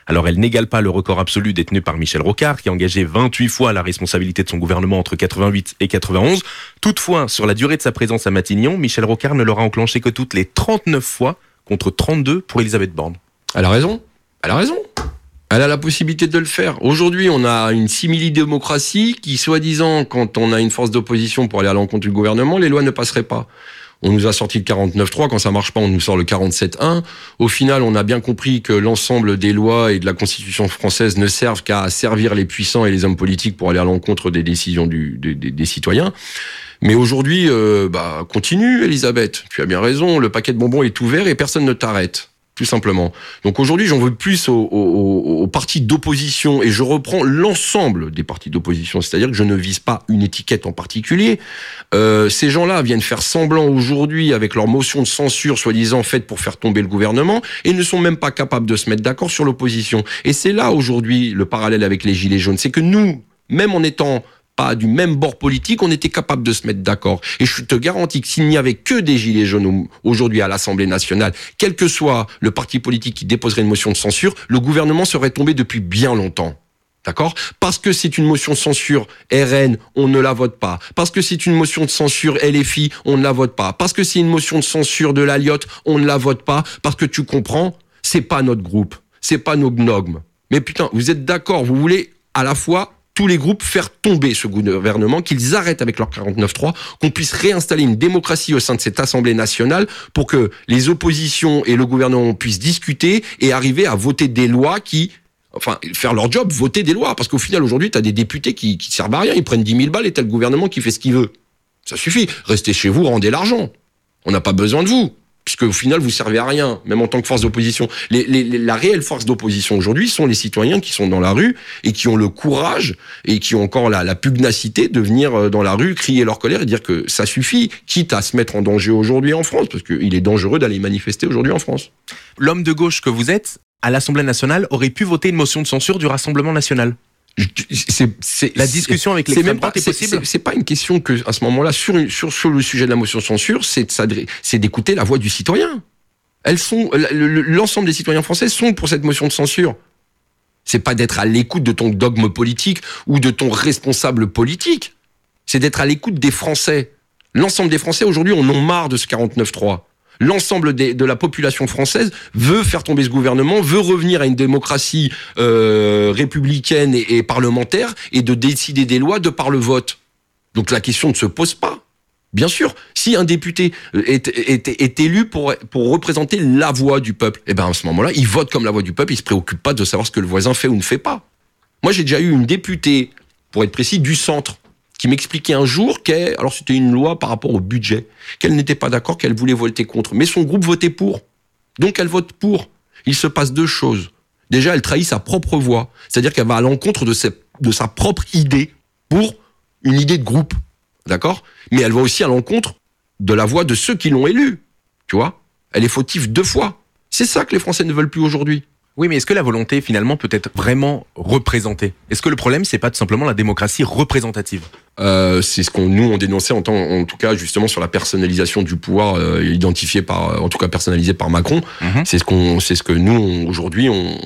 Alors elle n'égale pas le record absolu détenu par Michel Rocard, qui a engagé vingt-huit fois la responsabilité de son gouvernement entre quatre-vingt-huit et quatre-vingt-onze. Toutefois, sur la durée de sa présence à Matignon, Michel Rocard ne l'aura enclenché que toutes les trente-neuf fois, contre trente-deux pour Elisabeth Borne. Elle a raison. Elle a raison. Elle a la possibilité de le faire. Aujourd'hui, on a une simili-démocratie qui, soi-disant, quand on a une force d'opposition pour aller à l'encontre du gouvernement, les lois ne passeraient pas. On nous a sorti le quarante-neuf trois, quand ça marche pas, on nous sort le quarante-sept un. Au final, on a bien compris que l'ensemble des lois et de la Constitution française ne servent qu'à servir les puissants et les hommes politiques pour aller à l'encontre des décisions du, des, des, des citoyens. Mais aujourd'hui, euh, bah, continue, Elisabeth. Tu as bien raison, le paquet de bonbons est ouvert et personne ne t'arrête. Tout simplement. Donc aujourd'hui, j'en veux plus aux, aux, aux partis d'opposition, et je reprends l'ensemble des partis d'opposition, c'est-à-dire que je ne vise pas une étiquette en particulier. Euh, ces gens-là viennent faire semblant aujourd'hui avec leur motion de censure, soi-disant faite pour faire tomber le gouvernement, et ne sont même pas capables de se mettre d'accord sur l'opposition. Et c'est là aujourd'hui le parallèle avec les Gilets jaunes, c'est que nous, même en étant pas du même bord politique, on était capable de se mettre d'accord. Et je te garantis que s'il n'y avait que des gilets jaunes aujourd'hui à l'Assemblée nationale, quel que soit le parti politique qui déposerait une motion de censure, le gouvernement serait tombé depuis bien longtemps. D'accord ? Parce que c'est une motion de censure R N, on ne la vote pas. Parce que c'est une motion de censure L F I, on ne la vote pas. Parce que c'est une motion de censure de l'Alliot, on ne la vote pas. Parce que tu comprends, c'est pas notre groupe, c'est pas nos gnogmes. Mais putain, vous êtes d'accord, vous voulez à la fois tous les groupes faire tomber ce gouvernement, qu'ils arrêtent avec leur quarante-neuf trois, qu'on puisse réinstaller une démocratie au sein de cette Assemblée nationale pour que les oppositions et le gouvernement puissent discuter et arriver à voter des lois qui, enfin, faire leur job, voter des lois. Parce qu'au final, aujourd'hui, tu as des députés qui, qui servent à rien, ils prennent dix mille balles et t'as le gouvernement qui fait ce qu'il veut. Ça suffit. Restez chez vous, rendez l'argent. On n'a pas besoin de vous. Puisque au final, vous servez à rien, même en tant que force d'opposition. Les, les, les, la réelle force d'opposition aujourd'hui sont les citoyens qui sont dans la rue et qui ont le courage et qui ont encore la, la pugnacité de venir dans la rue, crier leur colère et dire que ça suffit, quitte à se mettre en danger aujourd'hui en France, parce qu'il est dangereux d'aller manifester aujourd'hui en France. L'homme de gauche que vous êtes, à l'Assemblée nationale, aurait pu voter une motion de censure du Rassemblement national. C'est, c'est, la discussion avec l'extrême droite est possible. C'est, c'est pas une question que, à ce moment-là, sur, sur, sur le sujet de la motion de censure, c'est, c'est d'écouter la voix du citoyen. Elles sont, l'ensemble des citoyens français sont pour cette motion de censure. C'est pas d'être à l'écoute de ton dogme politique ou de ton responsable politique. C'est d'être à l'écoute des Français. L'ensemble des Français aujourd'hui en ont marre de ce quarante-neuf trois. L'ensemble des, de la population française veut faire tomber ce gouvernement, veut revenir à une démocratie euh, républicaine et, et parlementaire et de décider des lois de par le vote. Donc la question ne se pose pas. Bien sûr, si un député est, est, est élu pour, pour représenter la voix du peuple, eh ben à ce moment-là, il vote comme la voix du peuple, il se préoccupe pas de savoir ce que le voisin fait ou ne fait pas. Moi, j'ai déjà eu une députée, pour être précis, du centre, qui m'expliquait un jour qu'elle, alors c'était une loi par rapport au budget, qu'elle n'était pas d'accord, qu'elle voulait voter contre. Mais son groupe votait pour. Donc elle vote pour. Il se passe deux choses. Déjà, elle trahit sa propre voix. C'est-à-dire qu'elle va à l'encontre de sa, de sa propre idée pour une idée de groupe. D'accord ? Mais elle va aussi à l'encontre de la voix de ceux qui l'ont élue. Tu vois ? Elle est fautive deux fois. C'est ça que les Français ne veulent plus aujourd'hui. Oui, mais est-ce que la volonté, finalement, peut être vraiment représentée ? Est-ce que le problème, c'est pas tout simplement la démocratie représentative ? euh, C'est ce qu'on nous on dénonçait en, temps, en tout cas justement sur la personnalisation du pouvoir euh, identifié par, en tout cas personnalisé par Macron. Mmh. C'est ce qu'on, c'est ce que nous on, aujourd'hui on,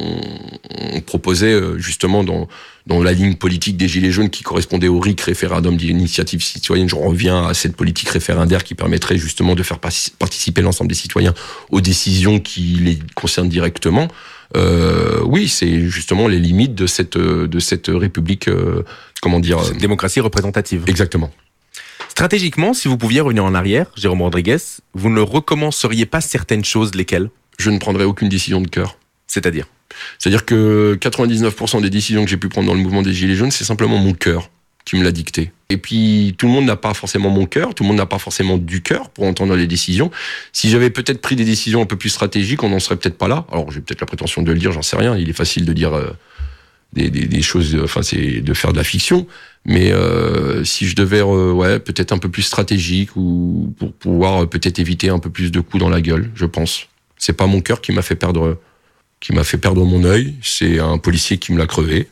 on proposait euh, justement dans dans la ligne politique des Gilets jaunes qui correspondait au R I C, référendum d'initiative citoyenne. Je reviens à cette politique référendaire qui permettrait justement de faire participer l'ensemble des citoyens aux décisions qui les concernent directement. Euh, oui, c'est justement les limites de cette de cette république, euh, comment dire, cette démocratie représentative. Exactement. Stratégiquement, si vous pouviez revenir en arrière, Jérôme Rodriguez, vous ne recommenceriez pas certaines choses, lesquelles ? Je ne prendrais aucune décision de cœur. C'est-à-dire ? C'est-à-dire que quatre-vingt-dix-neuf pour cent des décisions que j'ai pu prendre dans le mouvement des Gilets jaunes, c'est simplement mon cœur qui me l'a dicté. Et puis, tout le monde n'a pas forcément mon cœur, tout le monde n'a pas forcément du cœur pour entendre les décisions. Si j'avais peut-être pris des décisions un peu plus stratégiques, on n'en serait peut-être pas là. Alors, j'ai peut-être la prétention de le dire, j'en sais rien. Il est facile de dire euh, des, des, des choses, enfin, c'est de faire de la fiction. Mais euh, si je devais, euh, ouais, peut-être un peu plus stratégique ou pour pouvoir euh, peut-être éviter un peu plus de coups dans la gueule, je pense. C'est pas mon cœur qui m'a fait perdre, qui m'a fait perdre mon œil. C'est un policier qui me l'a crevé.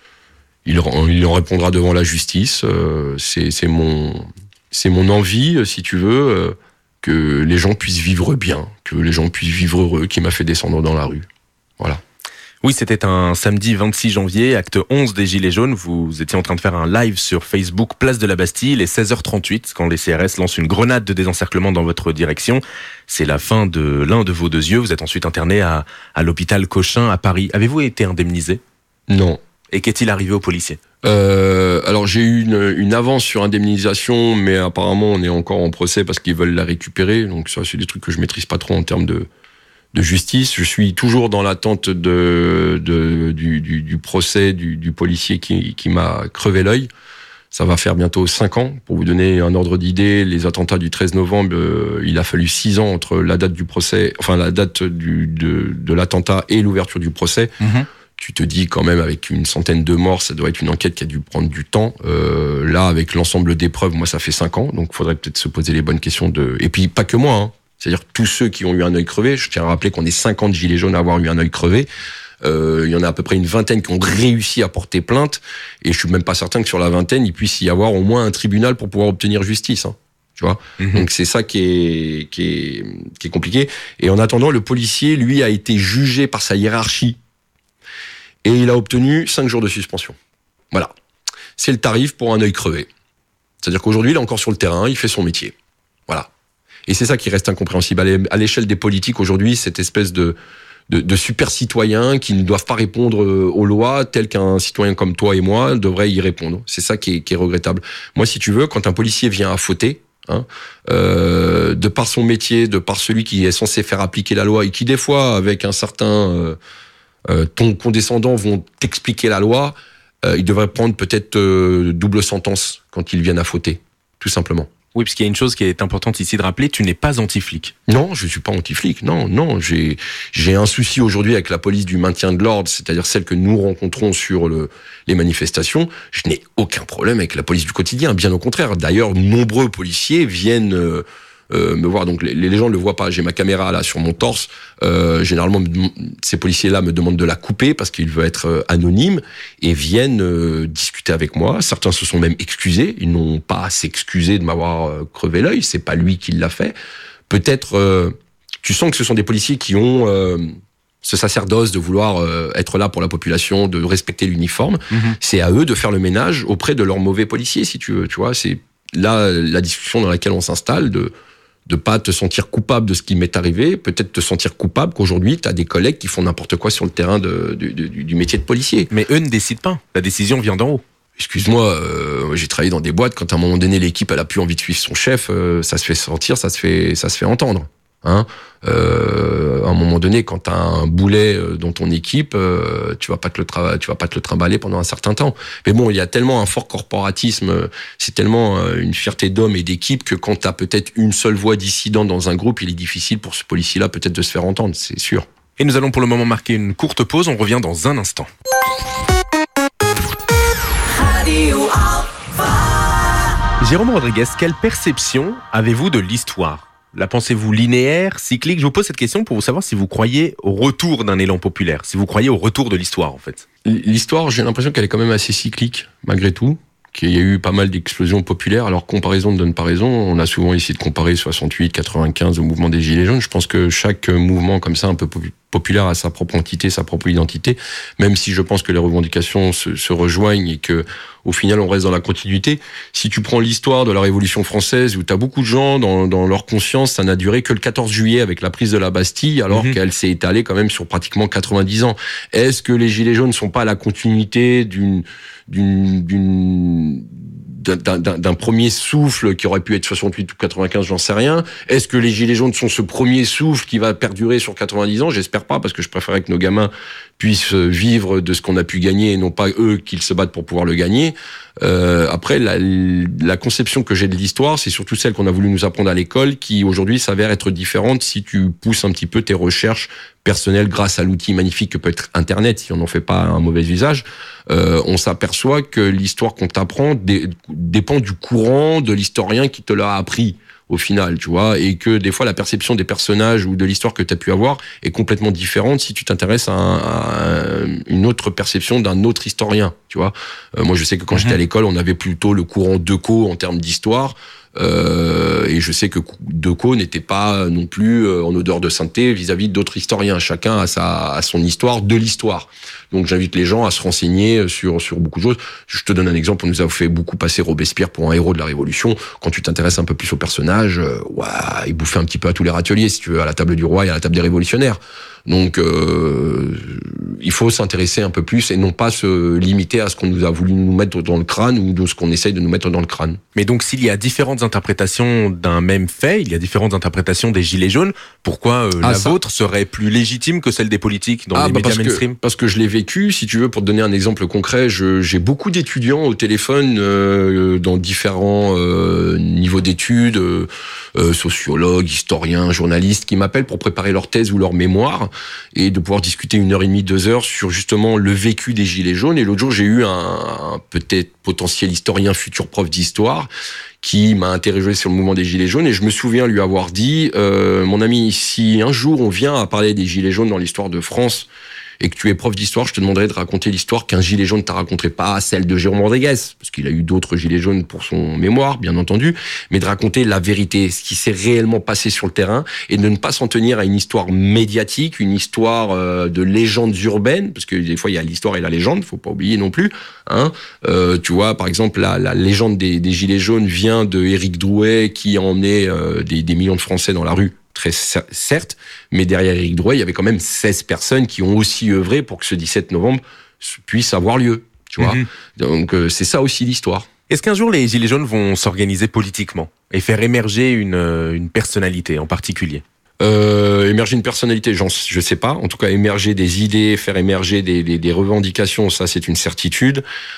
Il, il en répondra devant la justice. Euh, c'est, c'est mon, c'est mon envie, si tu veux, euh, que les gens puissent vivre bien, que les gens puissent vivre heureux, qui m'a fait descendre dans la rue. Voilà. Oui, c'était un samedi vingt-six janvier, acte onze des Gilets jaunes. Vous étiez en train de faire un live sur Facebook, place de la Bastille, il est seize heures trente-huit, quand les C R S lancent une grenade de désencerclement dans votre direction. C'est la fin de l'un de vos deux yeux. Vous êtes ensuite interné à, à l'hôpital Cochin à Paris. Avez-vous été indemnisé ? Non. Et qu'est-il arrivé aux policiers ? Euh, alors j'ai eu une, une avance sur indemnisation, mais apparemment on est encore en procès parce qu'ils veulent la récupérer. Donc ça, c'est des trucs que je maîtrise pas trop en termes de, de justice. Je suis toujours dans l'attente de, de du, du, du procès du, du policier qui, qui m'a crevé l'œil. Ça va faire bientôt cinq ans. Pour vous donner un ordre d'idée, les attentats du treize novembre, euh, il a fallu six ans entre la date du procès, enfin la date du, de, de l'attentat et l'ouverture du procès. Mmh. Tu te dis quand même, avec une centaine de morts, ça doit être une enquête qui a dû prendre du temps. Euh, là, avec l'ensemble des preuves, moi, ça fait cinq ans, donc il faudrait peut-être se poser les bonnes questions de... Et puis, pas que moi, hein. C'est-à-dire tous ceux qui ont eu un œil crevé. Je tiens à rappeler qu'on est cinquante gilets jaunes à avoir eu un œil crevé. Euh, il y en a à peu près une vingtaine qui ont réussi à porter plainte, et je suis même pas certain que sur la vingtaine, il puisse y avoir au moins un tribunal pour pouvoir obtenir justice, hein. Tu vois, mmh. Donc c'est ça qui est, qui est, qui est compliqué. Et en attendant, le policier, lui, a été jugé par sa hiérarchie. Et il a obtenu cinq jours de suspension. Voilà. C'est le tarif pour un œil crevé. C'est-à-dire qu'aujourd'hui, il est encore sur le terrain, il fait son métier. Voilà. Et c'est ça qui reste incompréhensible. À l'échelle des politiques, aujourd'hui, cette espèce de, de, de super citoyens qui ne doivent pas répondre aux lois, tel qu'un citoyen comme toi et moi devrait y répondre. C'est ça qui est, qui est regrettable. Moi, si tu veux, quand un policier vient à fauter, Hein, euh, de par son métier, de par celui qui est censé faire appliquer la loi et qui, des fois, avec un certain... Euh, Euh, ton condescendant vont t'expliquer la loi, euh, ils devraient prendre peut-être euh, double sentence quand ils viennent à fauter, tout simplement. Oui, parce qu'il y a une chose qui est importante ici de rappeler, tu n'es pas anti-flic. Non, je suis pas anti-flic, non, non, j'ai j'ai un souci aujourd'hui avec la police du maintien de l'ordre, c'est-à-dire celle que nous rencontrons sur le, les manifestations. Je n'ai aucun problème avec la police du quotidien, bien au contraire. D'ailleurs, nombreux policiers viennent... Euh, Euh, me voir, donc les, les gens ne le voient pas, j'ai ma caméra là sur mon torse, euh, généralement ces policiers là me demandent de la couper parce qu'ils veulent être euh, anonymes et viennent euh, discuter avec moi. Certains se sont même excusés, ils n'ont pas à s'excuser de m'avoir euh, crevé l'œil, c'est pas lui qui l'a fait. Peut-être euh, tu sens que ce sont des policiers qui ont euh, ce sacerdoce de vouloir euh, être là pour la population, de respecter l'uniforme. Mmh. C'est à eux de faire le ménage auprès de leurs mauvais policiers, si tu veux, tu vois, c'est là la discussion dans laquelle on s'installe, de de pas te sentir coupable de ce qui m'est arrivé, peut-être te sentir coupable qu'aujourd'hui, tu as des collègues qui font n'importe quoi sur le terrain de, de, de, du métier de policier. Mais eux ne décident pas, la décision vient d'en haut. Excuse-moi, euh, j'ai travaillé dans des boîtes, quand à un moment donné, l'équipe, elle a plus envie de suivre son chef, euh, ça se fait sentir, ça se fait, ça se fait entendre. Hein, euh, à un moment donné, quand t'as un boulet dans ton équipe, euh, tu vas pas te le tra- tu vas pas te le trimballer pendant un certain temps. Mais bon, il y a tellement un fort corporatisme, c'est tellement une fierté d'homme et d'équipe que quand t'as peut-être une seule voix dissidente dans un groupe, il est difficile pour ce policier-là peut-être de se faire entendre, c'est sûr. Et nous allons pour le moment marquer une courte pause, on revient dans un instant. Jérôme Rodriguez, quelle perception avez-vous de l'histoire ? La pensez-vous linéaire, cyclique ? Je vous pose cette question pour vous savoir si vous croyez au retour d'un élan populaire, si vous croyez au retour de l'histoire, en fait. L'histoire, j'ai l'impression qu'elle est quand même assez cyclique, malgré tout, qu'il y a eu pas mal d'explosions populaires. Alors, comparaison ne donne pas raison. On a souvent essayé de comparer soixante-huit, quatre-vingt-quinze au mouvement des Gilets jaunes. Je pense que chaque mouvement comme ça, un peu populaire, a sa propre entité, sa propre identité, même si je pense que les revendications se, se rejoignent et que, au final, on reste dans la continuité. Si tu prends l'histoire de la Révolution française, où tu as beaucoup de gens, dans, dans leur conscience, ça n'a duré que le quatorze juillet avec la prise de la Bastille, alors mmh. qu'elle s'est étalée quand même sur pratiquement quatre-vingt-dix ans. Est-ce que les Gilets jaunes ne sont pas la continuité d'une, d'une, d'une, d'un, d'un, d'un premier souffle qui aurait pu être soixante-huit ou quatre-vingt-quinze, j'en sais rien. Est-ce que les Gilets jaunes sont ce premier souffle qui va perdurer sur quatre-vingt-dix ans ? J'espère pas, parce que je préférerais que nos gamins puissent vivre de ce qu'on a pu gagner et non pas eux qu'ils se battent pour pouvoir le gagner. Euh, après, la, la conception que j'ai de l'histoire, c'est surtout celle qu'on a voulu nous apprendre à l'école, qui aujourd'hui s'avère être différente si tu pousses un petit peu tes recherches personnelles grâce à l'outil magnifique que peut être Internet, si on n'en fait pas un mauvais usage. Euh, on s'aperçoit que l'histoire qu'on t'apprend dé, dépend du courant de l'historien qui te l'a appris au final, tu vois, et que des fois la perception des personnages ou de l'histoire que tu as pu avoir est complètement différente si tu t'intéresses à, un, à une autre perception d'un autre historien, tu vois. Euh, moi, je sais que quand mmh. j'étais à l'école, on avait plutôt le courant Decaux en termes d'histoire. Euh, et je sais que Decaux n'était pas non plus en odeur de sainteté vis-à-vis d'autres historiens. Chacun a sa, a son histoire de l'histoire. Donc j'invite les gens à se renseigner sur sur beaucoup de choses. Je te donne un exemple. On nous a fait beaucoup passer Robespierre pour un héros de la Révolution. Quand tu t'intéresses un peu plus au personnage, euh, ouah, il bouffait un petit peu à tous les râteliers, si tu veux, à la table du roi et à la table des révolutionnaires. Donc euh, il faut s'intéresser un peu plus et non pas se limiter à ce qu'on nous a voulu nous mettre dans le crâne ou de ce qu'on essaye de nous mettre dans le crâne. Mais donc s'il y a différentes interprétations d'un même fait, il y a différentes interprétations des gilets jaunes, pourquoi euh, ah, la ça... vôtre serait plus légitime que celle des politiques dans ah, les bah médias mainstream? que, Parce que je l'ai vécu, si tu veux, pour te donner un exemple concret, je, j'ai beaucoup d'étudiants au téléphone euh, dans différents euh, niveaux d'études, euh, euh, sociologues, historiens, journalistes, qui m'appellent pour préparer leur thèse ou leur mémoire, et de pouvoir discuter une heure et demie, deux heures sur justement le vécu des Gilets jaunes. Et l'autre jour, j'ai eu un, un peut-être potentiel historien, futur prof d'histoire, qui m'a interrogé sur le mouvement des Gilets jaunes. Et je me souviens lui avoir dit, euh, mon ami, si un jour on vient à parler des Gilets jaunes dans l'histoire de France, et que tu es prof d'histoire, je te demanderais de raconter l'histoire qu'un gilet jaune t'a raconté, pas celle de Jérôme Rodriguez, parce qu'il a eu d'autres gilets jaunes pour son mémoire, bien entendu, mais de raconter la vérité, ce qui s'est réellement passé sur le terrain, et de ne pas s'en tenir à une histoire médiatique, une histoire euh, de légendes urbaines, parce que des fois il y a l'histoire et la légende, faut pas oublier non plus. Hein. Euh, tu vois, par exemple, la, la légende des, des gilets jaunes vient de Éric Drouet, qui a emmené euh, des, des millions de Français dans la rue. Très certes, mais derrière Éric Drouet, il y avait quand même seize personnes qui ont aussi œuvré pour que ce dix-sept novembre puisse avoir lieu. Tu vois, mm-hmm. Donc euh, c'est ça aussi l'histoire. Est-ce qu'un jour les Gilets jaunes vont s'organiser politiquement et faire émerger une, une personnalité en particulier? Euh, émerger une personnalité, j'en, je sais pas. En tout cas, émerger des idées, faire émerger des, des, des revendications, ça c'est une certitude.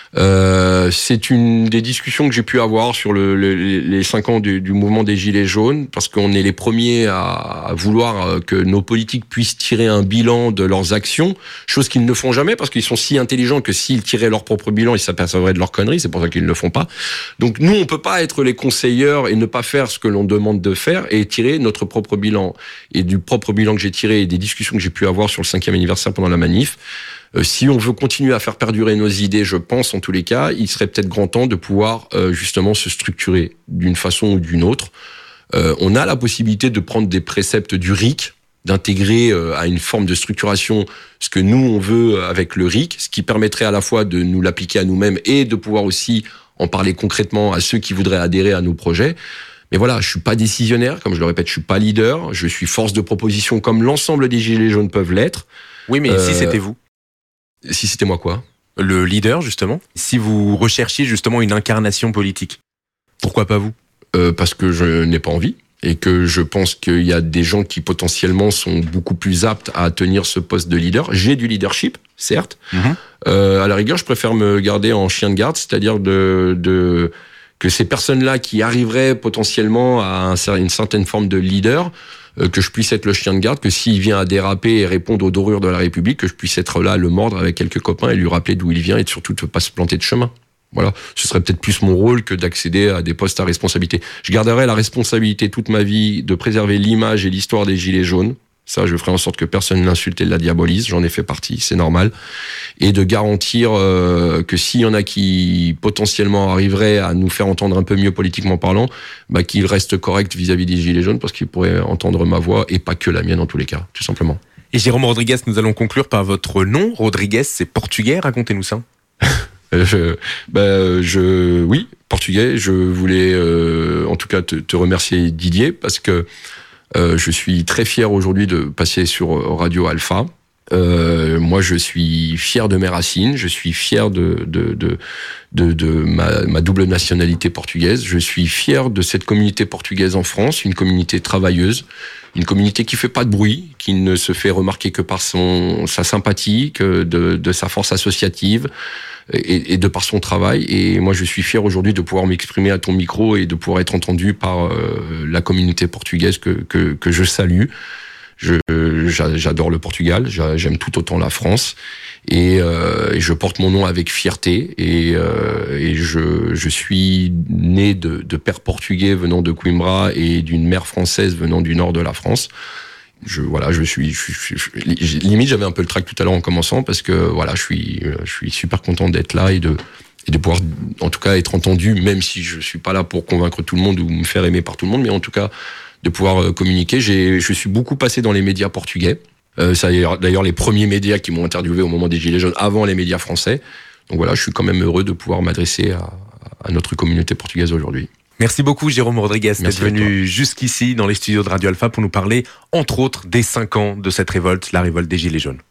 Euh, c'est une des discussions que j'ai pu avoir sur le, le, les cinq ans du, du mouvement des Gilets jaunes, parce qu'on est les premiers à, à vouloir que nos politiques puissent tirer un bilan de leurs actions, chose qu'ils ne font jamais, parce qu'ils sont si intelligents que s'ils tiraient leur propre bilan, ils s'apercevraient de leurs conneries. C'est pour ça qu'ils ne le font pas. Donc nous, on peut pas être les conseilleurs et ne pas faire ce que l'on demande de faire et tirer notre propre bilan. Et du propre bilan que j'ai tiré et des discussions que j'ai pu avoir sur le cinquième anniversaire pendant la manif, euh, si on veut continuer à faire perdurer nos idées, je pense en tous les cas, il serait peut-être grand temps de pouvoir euh, justement se structurer d'une façon ou d'une autre. Euh, on a la possibilité de prendre des préceptes du R I C, d'intégrer euh, à une forme de structuration ce que nous on veut avec le R I C, ce qui permettrait à la fois de nous l'appliquer à nous-mêmes et de pouvoir aussi en parler concrètement à ceux qui voudraient adhérer à nos projets. Mais voilà, je suis pas décisionnaire, comme je le répète, je suis pas leader, je suis force de proposition comme l'ensemble des Gilets jaunes peuvent l'être. Oui, mais euh, si c'était vous? Si c'était moi quoi? Le leader, justement. Si vous recherchiez justement une incarnation politique, pourquoi pas vous? euh, Parce que je n'ai pas envie et que je pense qu'il y a des gens qui potentiellement sont beaucoup plus aptes à tenir ce poste de leader. J'ai du leadership, certes. Mm-hmm. Euh, à la rigueur, je préfère me garder en chien de garde, c'est-à-dire de... de que ces personnes-là qui arriveraient potentiellement à un, une certaine forme de leader, euh, que je puisse être le chien de garde, que s'il vient à déraper et répondre aux dorures de la République, que je puisse être là, le mordre avec quelques copains et lui rappeler d'où il vient et surtout de ne pas se planter de chemin. Voilà, ce serait peut-être plus mon rôle que d'accéder à des postes à responsabilité. Je garderai la responsabilité toute ma vie de préserver l'image et l'histoire des Gilets jaunes. Ça, je ferai en sorte que personne ne l'insulte et ne la diabolise. J'en ai fait partie, c'est normal. Et de garantir euh, que s'il y en a qui potentiellement arriveraient à nous faire entendre un peu mieux politiquement parlant, bah, qu'ils restent corrects vis-à-vis des Gilets jaunes parce qu'ils pourraient entendre ma voix et pas que la mienne en tous les cas, tout simplement. Et Jérôme Rodriguez, nous allons conclure par votre nom. Rodriguez, c'est portugais, racontez-nous ça. je, bah, je, oui, portugais. Je voulais euh, en tout cas te, te remercier Didier parce que Euh, je suis très fier aujourd'hui de passer sur Radio Alpha. Euh, moi, je suis fier de mes racines. Je suis fier de de de de, de ma, ma double nationalité portugaise. Je suis fier de cette communauté portugaise en France, une communauté travailleuse, une communauté qui fait pas de bruit, qui ne se fait remarquer que par son sa sympathie, que de de sa force associative. Et, et de par son travail. Et moi, je suis fier aujourd'hui de pouvoir m'exprimer à ton micro et de pouvoir être entendu par euh, la communauté portugaise que, que, que je salue. Je, j'adore le Portugal, j'aime tout autant la France. Et, euh, et je porte mon nom avec fierté. Et, euh, et je, je suis né de, de père portugais venant de Coimbra et d'une mère française venant du nord de la France. Je voilà, je suis, je, je, je, limite j'avais un peu le trac tout à l'heure en commençant parce que voilà, je suis, je suis super content d'être là et de et de pouvoir, en tout cas, être entendu, même si je suis pas là pour convaincre tout le monde ou me faire aimer par tout le monde, mais en tout cas, de pouvoir communiquer. J'ai, je suis beaucoup passé dans les médias portugais. Euh, c'est d'ailleurs les premiers médias qui m'ont interviewé au moment des Gilets jaunes, avant les médias français. Donc voilà, je suis quand même heureux de pouvoir m'adresser à, à notre communauté portugaise aujourd'hui. Merci beaucoup Jérôme Rodrigues d'être venu jusqu'ici dans les studios de Radio Alpha pour nous parler, entre autres, des cinq ans de cette révolte, la révolte des Gilets jaunes.